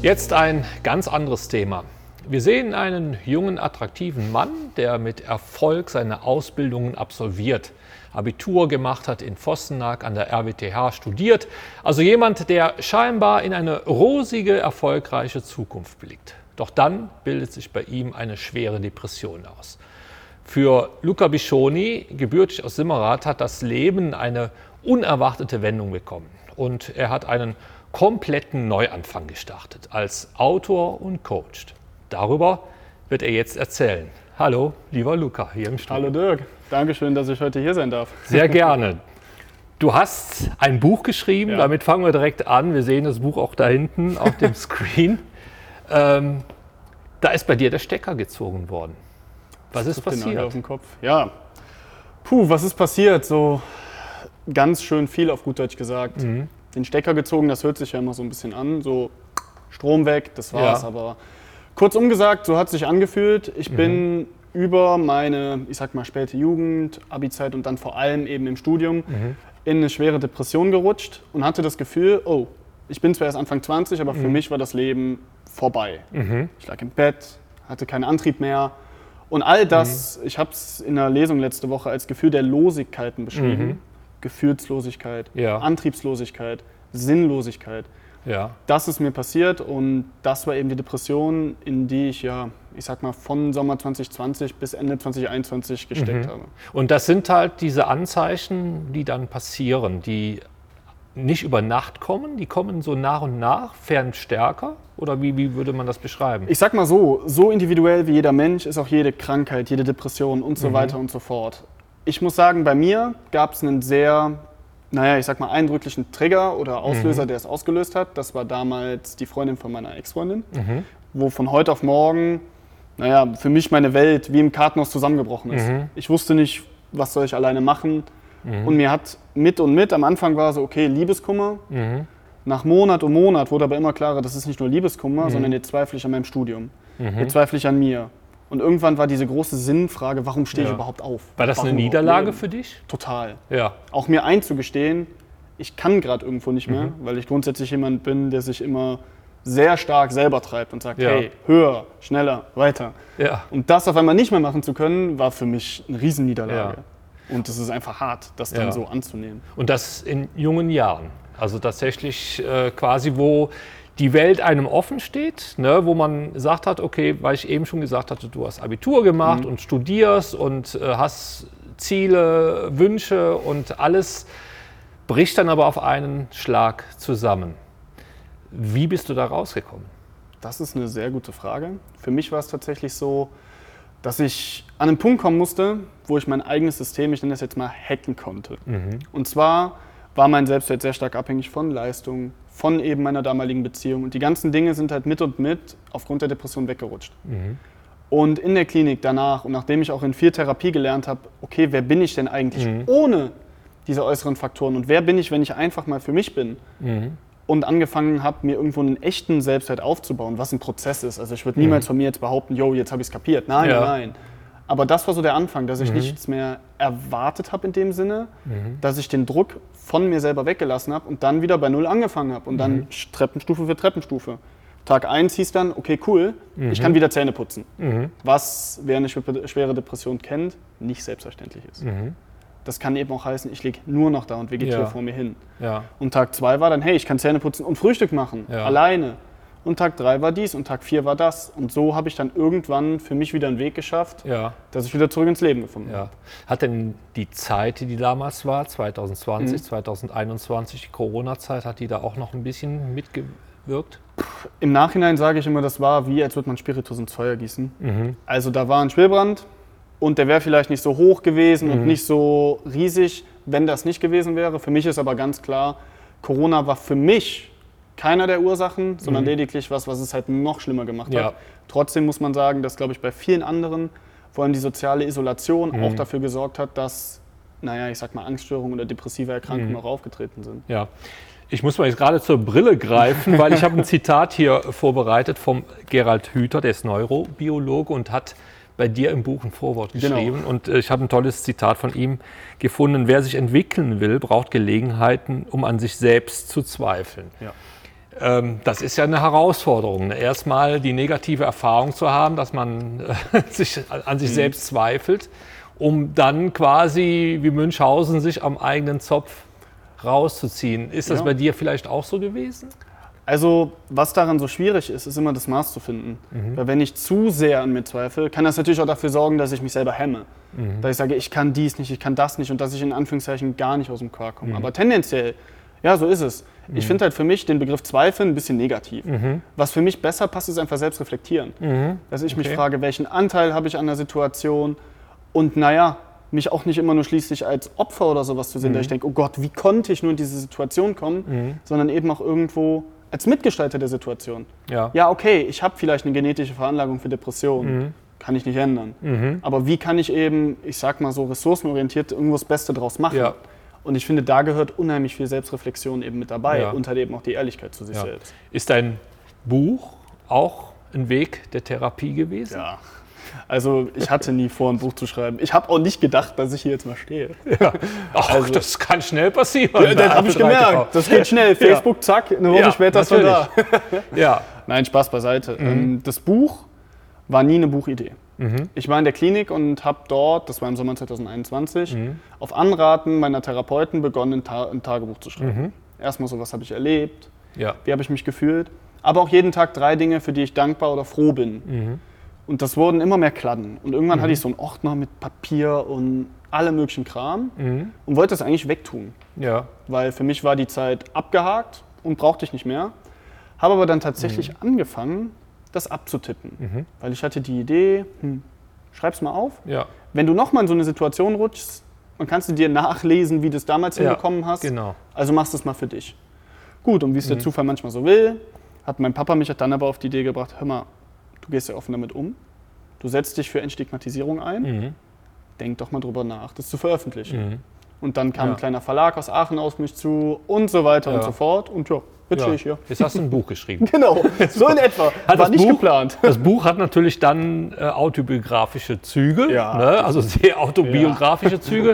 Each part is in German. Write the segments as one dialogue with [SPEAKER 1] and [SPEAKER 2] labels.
[SPEAKER 1] Jetzt ein ganz anderes Thema. Wir sehen einen jungen, attraktiven Mann, der mit Erfolg seine Ausbildungen absolviert, Abitur gemacht hat in Vossenack, an der RWTH studiert. Also jemand, der scheinbar in eine rosige, erfolgreiche Zukunft blickt. Doch dann bildet sich bei ihm eine schwere Depression aus. Für Luca Biscioni, gebürtig aus Simmerath, hat das Leben eine unerwartete Wendung bekommen. Und er hat einen kompletten Neuanfang gestartet als Autor und Coach. Darüber wird er jetzt erzählen. Hallo, lieber Luca, hier im Studio.
[SPEAKER 2] Hallo Dirk, Dankeschön, dass ich heute hier sein darf.
[SPEAKER 1] Sehr gerne. Du hast ein Buch geschrieben, Damit fangen wir direkt an. Wir sehen das Buch auch da hinten auf dem Screen. Da ist bei dir der Stecker gezogen worden. Was ist passiert?
[SPEAKER 2] Auf den Kopf. Ja, was ist passiert? So ganz schön viel auf gut Deutsch gesagt. Den Stecker gezogen, das hört sich ja immer so ein bisschen an, so Strom weg, das war's. Aber kurzum gesagt, so hat es sich angefühlt. Ich bin über meine, ich sag mal, späte Jugend, Abi-Zeit und dann vor allem eben im Studium in eine schwere Depression gerutscht und hatte das Gefühl, ich bin zwar erst Anfang 20, aber für mich war das Leben vorbei. Ich lag im Bett, hatte keinen Antrieb mehr. Und all das, ich habe es in einer Lesung letzte Woche als Gefühl der Losigkeiten beschrieben. Gefühlslosigkeit, Antriebslosigkeit, Sinnlosigkeit. Das ist mir passiert und das war eben die Depression, in die ich ich sag mal, von Sommer 2020 bis Ende 2021 gesteckt habe.
[SPEAKER 1] Und das sind halt diese Anzeichen, die dann passieren, die nicht über Nacht kommen, die kommen so nach und nach, werden stärker? Oder wie würde man das beschreiben?
[SPEAKER 2] Ich sag mal so individuell wie jeder Mensch ist auch jede Krankheit, jede Depression und so weiter und so fort. Ich muss sagen, bei mir gab es einen sehr, ich sag mal, eindrücklichen Trigger oder Auslöser, der es ausgelöst hat. Das war damals die Freundin von meiner Ex-Freundin, wo von heute auf morgen, für mich meine Welt wie im Kartenhaus zusammengebrochen ist. Ich wusste nicht, was soll ich alleine machen. Und mir hat mit, am Anfang war so, okay, Liebeskummer. Nach Monat um Monat wurde aber immer klarer, das ist nicht nur Liebeskummer, sondern jetzt zweifle ich an meinem Studium. Jetzt zweifle ich an mir. Und irgendwann war diese große Sinnfrage, warum stehe ich überhaupt auf?
[SPEAKER 1] War das eine Niederlage für dich?
[SPEAKER 2] Total.
[SPEAKER 1] Ja.
[SPEAKER 2] Auch mir einzugestehen, ich kann gerade irgendwo nicht mehr, weil ich grundsätzlich jemand bin, der sich immer sehr stark selber treibt und sagt, hey, höher, schneller, weiter.
[SPEAKER 1] Ja.
[SPEAKER 2] Und das auf einmal nicht mehr machen zu können, war für mich eine Riesenniederlage. Und das ist einfach hart, das dann so anzunehmen.
[SPEAKER 1] Und das in jungen Jahren. Also tatsächlich quasi, wo die Welt einem offen steht, ne, wo man gesagt hat, okay, weil ich eben schon gesagt hatte, du hast Abitur gemacht und studierst und hast Ziele, Wünsche und alles bricht dann aber auf einen Schlag zusammen. Wie bist du da rausgekommen?
[SPEAKER 2] Das ist eine sehr gute Frage. Für mich war es tatsächlich so, dass ich an einen Punkt kommen musste, wo ich mein eigenes System, ich nenne das jetzt mal, hacken konnte. Und zwar war mein Selbstwert sehr stark abhängig von Leistung, von eben meiner damaligen Beziehung. Und die ganzen Dinge sind halt mit aufgrund der Depression weggerutscht. Und in der Klinik danach und nachdem ich auch in viel Therapie gelernt habe, okay, wer bin ich denn eigentlich ohne diese äußeren Faktoren? Und wer bin ich, wenn ich einfach mal für mich bin? Und angefangen habe, mir irgendwo einen echten Selbstwert aufzubauen, was ein Prozess ist. Also ich würde niemals von mir jetzt behaupten, jetzt habe ich es kapiert. Nein. Aber das war so der Anfang, dass ich nichts mehr erwartet habe in dem Sinne, dass ich den Druck von mir selber weggelassen habe und dann wieder bei Null angefangen habe und dann Treppenstufe für Treppenstufe. Tag 1 hieß dann, okay, cool, ich kann wieder Zähne putzen. Was, wer eine schwere Depression kennt, nicht selbstverständlich ist. Das kann eben auch heißen, ich liege nur noch da und vegetiere vor mir hin. Und Tag 2 war dann, hey, ich kann Zähne putzen und Frühstück machen, alleine. Und Tag 3 war dies und Tag 4 war das. Und so habe ich dann irgendwann für mich wieder einen Weg geschafft, dass ich wieder zurück ins Leben gefunden habe.
[SPEAKER 1] Hat denn die Zeit, die damals war, 2020, 2021, die Corona-Zeit, hat die da auch noch ein bisschen mitgewirkt?
[SPEAKER 2] Im Nachhinein sage ich immer, das war wie, als würde man Spiritus ins Feuer gießen. Also da war ein Schwelbrand und der wäre vielleicht nicht so hoch gewesen und nicht so riesig, wenn das nicht gewesen wäre. Für mich ist aber ganz klar, Corona war für mich keiner der Ursachen, sondern lediglich was es halt noch schlimmer gemacht hat. Trotzdem muss man sagen, dass, glaube ich, bei vielen anderen vor allem die soziale Isolation auch dafür gesorgt hat, dass, ich sag mal, Angststörungen oder depressive Erkrankungen auch aufgetreten sind.
[SPEAKER 1] Ja, ich muss mal jetzt gerade zur Brille greifen, weil ich habe ein Zitat hier vorbereitet vom Gerald Hüther, der ist Neurobiologe und hat bei dir im Buch ein Vorwort geschrieben. Genau. Und ich habe ein tolles Zitat von ihm gefunden. Wer sich entwickeln will, braucht Gelegenheiten, um an sich selbst zu zweifeln. Das ist ja eine Herausforderung, ne? Erstmal die negative Erfahrung zu haben, dass man an sich selbst zweifelt, um dann quasi wie Münchhausen sich am eigenen Zopf rauszuziehen. Ist das bei dir vielleicht auch so gewesen?
[SPEAKER 2] Also, was daran so schwierig ist, ist immer das Maß zu finden. Weil wenn ich zu sehr an mir zweifle, kann das natürlich auch dafür sorgen, dass ich mich selber hemme. Dass ich sage, ich kann dies nicht, ich kann das nicht und dass ich in Anführungszeichen gar nicht aus dem Quark komme. Aber tendenziell, ja, so ist es. Ich finde halt für mich den Begriff Zweifeln ein bisschen negativ. Was für mich besser passt, ist einfach selbst reflektieren. Dass ich mich frage, welchen Anteil habe ich an der Situation und naja, mich auch nicht immer nur schließlich als Opfer oder sowas zu sehen, dass ich denke, oh Gott, wie konnte ich nur in diese Situation kommen, sondern eben auch irgendwo als Mitgestalter der Situation. Ja, okay, ich habe vielleicht eine genetische Veranlagung für Depressionen, kann ich nicht ändern. Aber wie kann ich eben, ich sag mal so ressourcenorientiert, irgendwo das Beste draus machen? Ja. Und ich finde, da gehört unheimlich viel Selbstreflexion eben mit dabei und halt eben auch die Ehrlichkeit zu sich selbst.
[SPEAKER 1] Ist dein Buch auch ein Weg der Therapie gewesen?
[SPEAKER 2] Ja. Also ich hatte nie vor, ein Buch zu schreiben. Ich habe auch nicht gedacht, dass ich hier jetzt mal stehe.
[SPEAKER 1] Ja. Ach, also, das kann schnell passieren.
[SPEAKER 2] Ja, das habe ich gemerkt. Das geht schnell. Facebook, zack, eine Woche später ist man da.
[SPEAKER 1] Ja.
[SPEAKER 2] Nein, Spaß beiseite. Das Buch war nie eine Buchidee. Ich war in der Klinik und habe dort, das war im Sommer 2021, auf Anraten meiner Therapeuten begonnen, ein Tagebuch zu schreiben. Erstmal so, was habe ich erlebt, wie habe ich mich gefühlt, aber auch jeden Tag 3 Dinge, für die ich dankbar oder froh bin. Und das wurden immer mehr Kladden. Und irgendwann hatte ich so einen Ordner mit Papier und allem möglichen Kram und wollte das eigentlich wegtun. Ja. Weil für mich war die Zeit abgehakt und brauchte ich nicht mehr. Habe aber dann tatsächlich angefangen, das abzutippen. Weil ich hatte die Idee, schreib's mal auf. Ja. Wenn du nochmal in so eine Situation rutschst, dann kannst du dir nachlesen, wie du es damals hinbekommen hast. Genau. Also machst du es mal für dich. Gut, und wie es der Zufall manchmal so will, hat mein Papa mich dann aber auf die Idee gebracht, hör mal, du gehst ja offen damit um. Du setzt dich für Entstigmatisierung ein. Denk doch mal drüber nach, das zu veröffentlichen. Und dann kam ein kleiner Verlag aus Aachen auf mich zu und so weiter und so fort. Und ja, jetzt stehe ich hier.
[SPEAKER 1] Jetzt hast du ein Buch geschrieben.
[SPEAKER 2] Genau, so in etwa. War nicht geplant.
[SPEAKER 1] Das Buch hat natürlich dann autobiografische Züge, ne? Also sehr autobiografische Züge.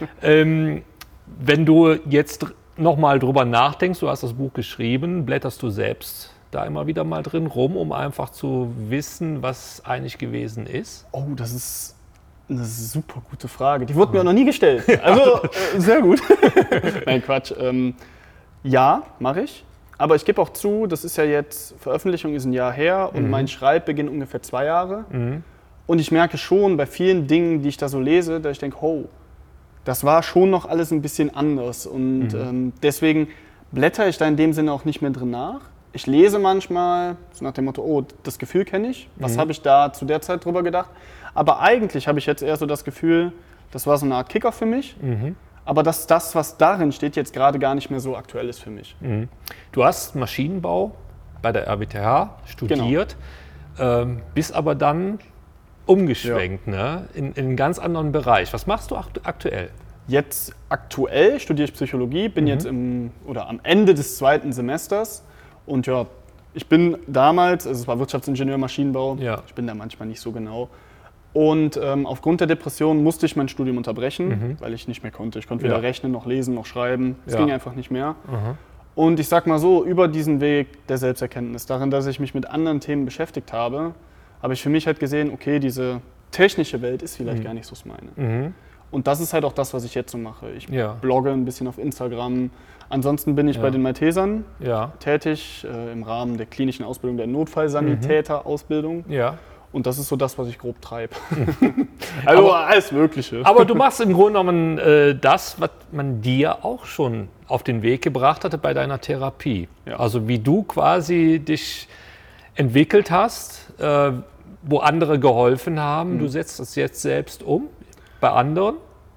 [SPEAKER 1] Wenn du jetzt nochmal drüber nachdenkst, du hast das Buch geschrieben, blätterst du selbst da immer wieder mal drin rum, um einfach zu wissen, was eigentlich gewesen ist?
[SPEAKER 2] Oh, das ist eine super gute Frage. Die wurde mir auch noch nie gestellt. Also, sehr gut. Nein, Quatsch. Ja, mache ich. Aber ich gebe auch zu, das ist ja jetzt, Veröffentlichung ist ein Jahr her und mein Schreibbeginn ungefähr 2 Jahre. Und ich merke schon bei vielen Dingen, die ich da so lese, dass ich denke, oh, das war schon noch alles ein bisschen anders. Und deswegen blätter ich da in dem Sinne auch nicht mehr drin nach. Ich lese manchmal so nach dem Motto, oh, das Gefühl kenne ich. Was habe ich da zu der Zeit drüber gedacht? Aber eigentlich habe ich jetzt eher so das Gefühl, das war so eine Art Kicker für mich. Aber dass das, was darin steht, jetzt gerade gar nicht mehr so aktuell ist für mich.
[SPEAKER 1] Du hast Maschinenbau bei der RWTH studiert, bist aber dann umgeschwenkt, ne? in einen ganz anderen Bereich. Was machst du aktuell?
[SPEAKER 2] Jetzt aktuell studiere ich Psychologie, bin jetzt am Ende des 2. Semesters. Und ja, ich bin damals, also es war Wirtschaftsingenieur Maschinenbau, ich bin da manchmal nicht so genau. Und aufgrund der Depression musste ich mein Studium unterbrechen, weil ich nicht mehr konnte. Ich konnte weder rechnen, noch lesen, noch schreiben. Es ging einfach nicht mehr. Und ich sag mal so, über diesen Weg der Selbsterkenntnis, darin, dass ich mich mit anderen Themen beschäftigt habe, habe ich für mich halt gesehen, okay, diese technische Welt ist vielleicht gar nicht so das meine. Und das ist halt auch das, was ich jetzt so mache. Ich blogge ein bisschen auf Instagram. Ansonsten bin ich bei den Maltesern tätig, im Rahmen der klinischen Ausbildung der Notfallsanitäter-Ausbildung. Und das ist so das, was ich grob treibe. Also aber, alles Mögliche.
[SPEAKER 1] Aber du machst im Grunde genommen das, was man dir auch schon auf den Weg gebracht hatte bei deiner Therapie. Also wie du quasi dich entwickelt hast, wo andere geholfen haben. Du setzt das jetzt selbst um bei anderen.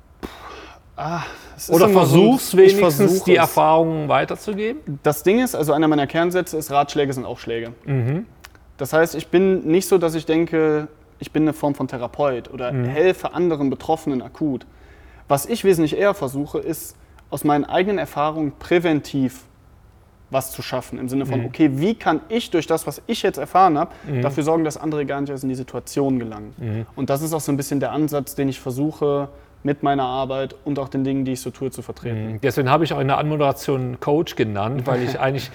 [SPEAKER 1] Oder versuchst wenigstens die Erfahrungen weiterzugeben?
[SPEAKER 2] Das Ding ist, also einer meiner Kernsätze ist, Ratschläge sind auch Schläge. Das heißt, ich bin nicht so, dass ich denke, ich bin eine Form von Therapeut oder helfe anderen Betroffenen akut. Was ich wesentlich eher versuche, ist, aus meinen eigenen Erfahrungen präventiv was zu schaffen. Im Sinne von, okay, wie kann ich durch das, was ich jetzt erfahren habe, dafür sorgen, dass andere gar nicht erst in die Situation gelangen. Und das ist auch so ein bisschen der Ansatz, den ich versuche, mit meiner Arbeit und auch den Dingen, die ich so tue, zu vertreten.
[SPEAKER 1] Deswegen habe ich auch in der Anmoderation Coach genannt, weil ich eigentlich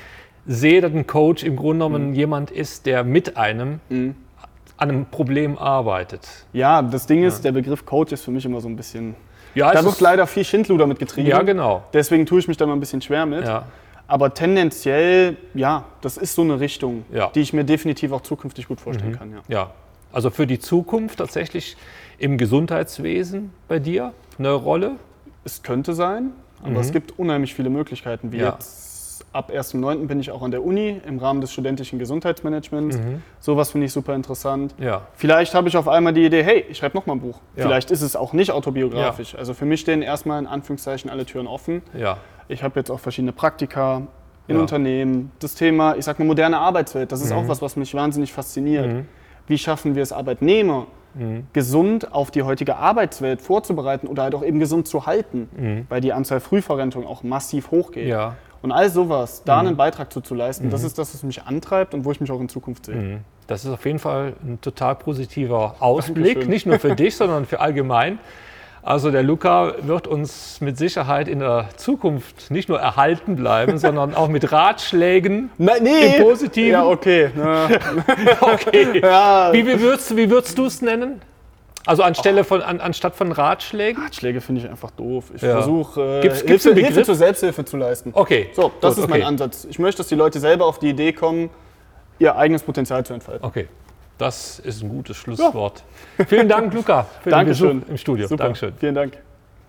[SPEAKER 1] sehe, dass ein Coach im Grunde genommen jemand ist, der mit einem an einem Problem arbeitet.
[SPEAKER 2] Ja, das Ding ist, der Begriff Coach ist für mich immer so ein bisschen...
[SPEAKER 1] Ja,
[SPEAKER 2] Da wird leider viel Schindluder mit getrieben.
[SPEAKER 1] Ja, genau.
[SPEAKER 2] Deswegen tue ich mich da mal ein bisschen schwer mit.
[SPEAKER 1] Ja.
[SPEAKER 2] Aber tendenziell, ja, das ist so eine Richtung,
[SPEAKER 1] Ja.
[SPEAKER 2] die ich mir definitiv auch zukünftig gut vorstellen kann. Ja.
[SPEAKER 1] Ja, also für die Zukunft tatsächlich im Gesundheitswesen bei dir eine Rolle?
[SPEAKER 2] Es könnte sein, aber es gibt unheimlich viele Möglichkeiten. Wie jetzt ab 1.9. bin ich auch an der Uni im Rahmen des studentischen Gesundheitsmanagements. Sowas finde ich super interessant.
[SPEAKER 1] Ja.
[SPEAKER 2] Vielleicht habe ich auf einmal die Idee, hey, ich schreibe nochmal ein Buch.
[SPEAKER 1] Ja.
[SPEAKER 2] Vielleicht ist es auch nicht autobiografisch. Also für mich stehen erstmal in Anführungszeichen alle Türen offen.
[SPEAKER 1] Ja.
[SPEAKER 2] Ich habe jetzt auch verschiedene Praktika in
[SPEAKER 1] Ja.
[SPEAKER 2] Unternehmen. Das Thema, ich sag mal, moderne Arbeitswelt, das ist auch was mich wahnsinnig fasziniert. Wie schaffen wir es, Arbeitnehmer gesund auf die heutige Arbeitswelt vorzubereiten oder halt auch eben gesund zu halten, weil die Anzahl Frühverrentung auch massiv hochgeht.
[SPEAKER 1] Ja.
[SPEAKER 2] Und all sowas, da einen Beitrag zu leisten, das ist das, was mich antreibt und wo ich mich auch in Zukunft sehe.
[SPEAKER 1] Das ist auf jeden Fall ein total positiver Ausblick,
[SPEAKER 2] Dankeschön.
[SPEAKER 1] nicht nur für dich, sondern für allgemein. Also der Luca wird uns mit Sicherheit in der Zukunft nicht nur erhalten bleiben, sondern auch mit Ratschlägen im Positiven.
[SPEAKER 2] Ja, okay. Na,
[SPEAKER 1] Okay.
[SPEAKER 2] ja.
[SPEAKER 1] Wie würdest du es nennen? Also anstatt von Ratschlägen?
[SPEAKER 2] Ratschläge finde ich einfach doof. Ich
[SPEAKER 1] Ja.
[SPEAKER 2] versuche,
[SPEAKER 1] Gibt's
[SPEAKER 2] Hilfe,
[SPEAKER 1] einen
[SPEAKER 2] Hilfe
[SPEAKER 1] Begriff?
[SPEAKER 2] zur Selbsthilfe zu leisten.
[SPEAKER 1] Okay.
[SPEAKER 2] So, das
[SPEAKER 1] Gut,
[SPEAKER 2] ist mein
[SPEAKER 1] okay.
[SPEAKER 2] Ansatz. Ich möchte, dass die Leute selber auf die Idee kommen, ihr eigenes Potenzial zu entfalten.
[SPEAKER 1] Okay, das ist ein gutes Schlusswort. Vielen Dank, Luca, für den
[SPEAKER 2] Dankeschön.
[SPEAKER 1] Besuch im Studio.
[SPEAKER 2] Super.
[SPEAKER 1] Dankeschön.
[SPEAKER 2] Vielen Dank.